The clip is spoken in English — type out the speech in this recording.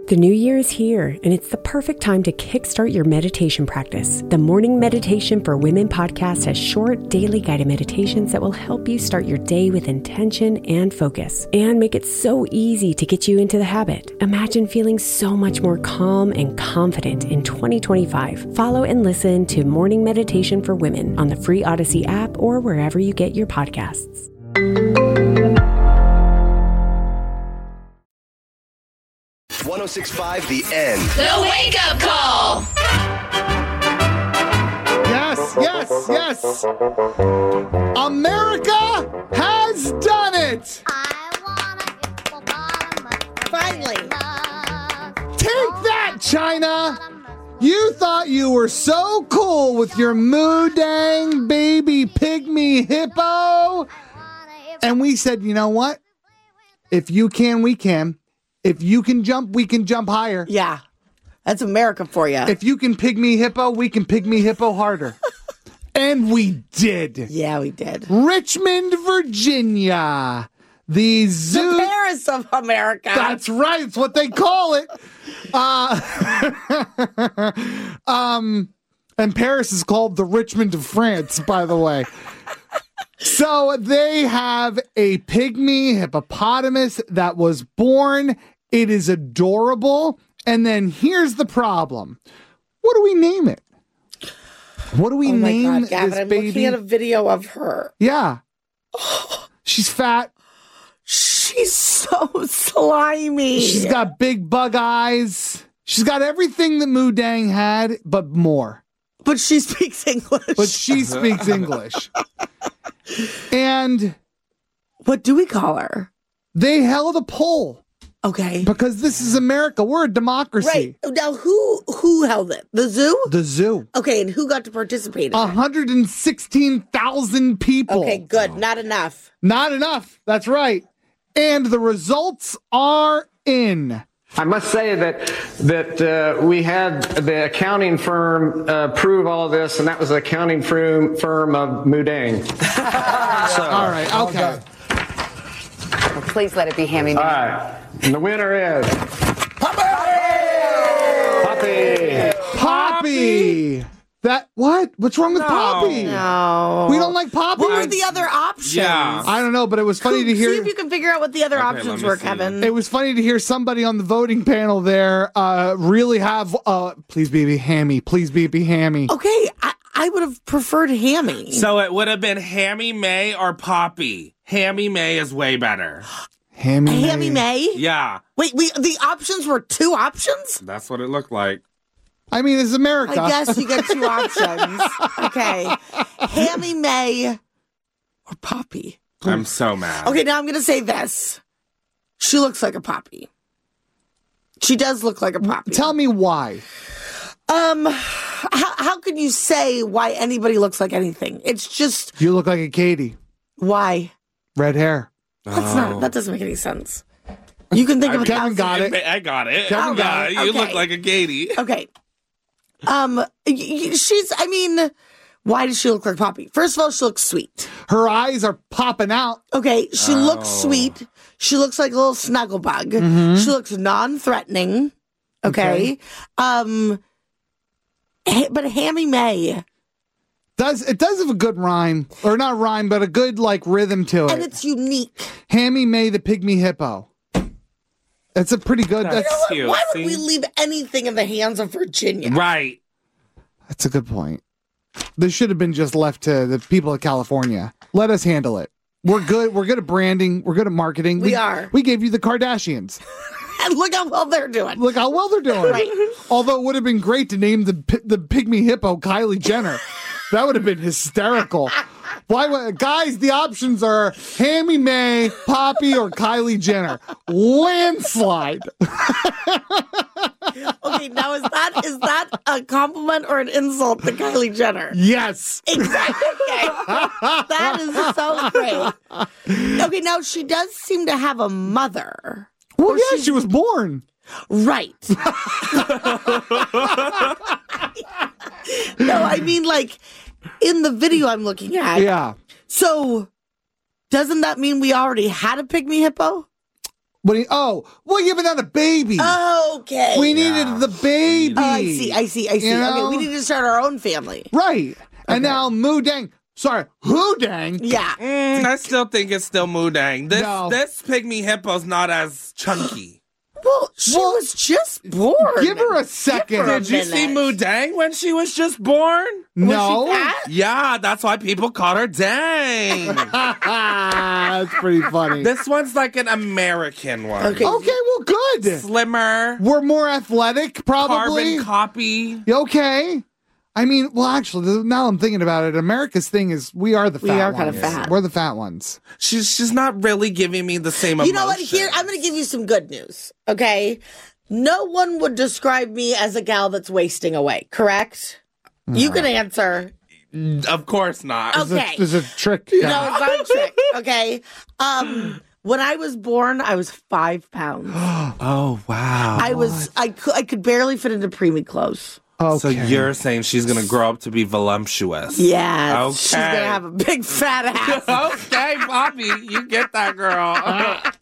The new year is here, and it's the perfect time to kickstart your meditation practice. The Morning Meditation for Women podcast has short, daily guided meditations that will help you start your day with intention and focus, and make it so easy to get you into the habit. Imagine feeling so much more calm and confident in 2025. Follow and listen to Morning Meditation for Women on the free Odyssey app or wherever you get your podcasts. 106.5 The End. The Wake Up Call. Yes, yes, yes. America has done it. Finally. Take that, China. You thought you were so cool with your Moodang baby pygmy hippo. And we said, you know what? If you can, we can. If you can jump, we can jump higher. Yeah. That's America for you. If you can pygmy hippo, we can pygmy hippo harder. And we did. Yeah, we did. Richmond, Virginia. The zoo. The Paris of America. That's right. It's what they call it. And Paris is called the Richmond of France, by the way. So they have a pygmy hippopotamus that was born. It is adorable. And then here's the problem. What do we name it? What do we name God, Gavin, this I'm baby? looking at a video of her. Yeah. She's fat. She's so slimy. She's got big bug eyes. She's got everything that Moodang had, but more. But she speaks English. But she speaks English. And what do we call her? They held a poll. Okay. Because this is America. We're a democracy. Right. Now, who held it? The zoo? The zoo. Okay, and who got to participate in it? 116,000 people. Okay, good. Not enough. Not enough. That's right. And the results are in. I must say that we had the accounting firm prove all of this, and that was the accounting firm of Moodang. So, all right, okay. Well, please let it be Hammy. All right, and the winner is Poppy. That what? What's wrong with Poppy? No. We don't like Poppy. What were the other options? Yeah. I don't know, but it was funny to hear. See if you can figure out what the other options were, Kevin. It was funny to hear somebody on the voting panel there really have, please be Hammy. Please be Hammy. Okay, I would have preferred Hammy. So it would have been Hammy May or Poppy. Hammy May is way better. Hammy May? Yeah. Wait, the options were two options? That's what it looked like. I mean, it's America. I guess you get two options. Okay. Hammy May or Poppy? I'm so mad. Okay, now I'm going to say this. She looks like a Poppy. She does look like a Poppy. Tell me why. How can you say why anybody looks like anything? It's just... You look like a Katie. Why? Red hair. That doesn't make any sense. You can think of Kevin got it. I got it. Kevin got it. You look like a Katie. Okay. Why does she look like Poppy? First of all, she looks sweet. Her eyes are popping out. Okay, she looks sweet. She looks like a little snuggle bug. Mm-hmm. She looks non-threatening. Okay. But Hammy May. It does have a good rhyme. Or not rhyme, but a good rhythm to it. And it's unique. Hammy May the Pygmy Hippo. That's a pretty good. That's cute. Why would we leave anything in the hands of Virginia? Right. That's a good point. This should have been just left to the people of California. Let us handle it. We're good. We're good at branding. We're good at marketing. We are. We gave you the Kardashians. And look how well they're doing. Look how well they're doing. Right. Although it would have been great to name the Pygmy Hippo Kylie Jenner. That would have been hysterical. Guys, the options are Hammy May, Poppy, or Kylie Jenner. Landslide. Okay, now is that a compliment or an insult to Kylie Jenner? Yes. Exactly. Okay. That is so great. Okay, now she does seem to have a mother. Well, yeah, she was born. Right. No, I mean, in the video I'm looking at. Yeah. So, doesn't that mean we already had a pygmy hippo? What do you, oh, well, yeah, but not a baby. Okay. We needed the baby. Oh, I see. You know? Okay, we need to start our own family. Right. And now Moodang. Sorry, Hoodang. Yeah. I still think it's still Moodang. No. This pygmy hippo's not as chunky. Well, she was just born. Give her a second. her a Did you see minute. Moodang when she was just born? No. Yeah, that's why people called her Dang. That's pretty funny. This one's like an American one. Okay. Okay, well, good. Slimmer, We're more athletic, probably. carbon copy. Okay. I mean, well, actually, now I'm thinking about it. America's thing is we are the fat ones. are kind of fat. We're the fat ones. She's not really giving me the same You emotion. know what? Here, I'm going to give you some good news. Okay. No one would describe me as a gal that's wasting away, correct? You can answer. Of course not. Okay. There's a trick. No, it's not a trick. Okay. When I was born, I was 5 pounds. Oh, wow. I could barely fit into preemie clothes. Okay. So you're saying she's going to grow up to be voluptuous. Yeah. Okay. She's going to have a big fat ass. Okay, Bobby, you get that, girl.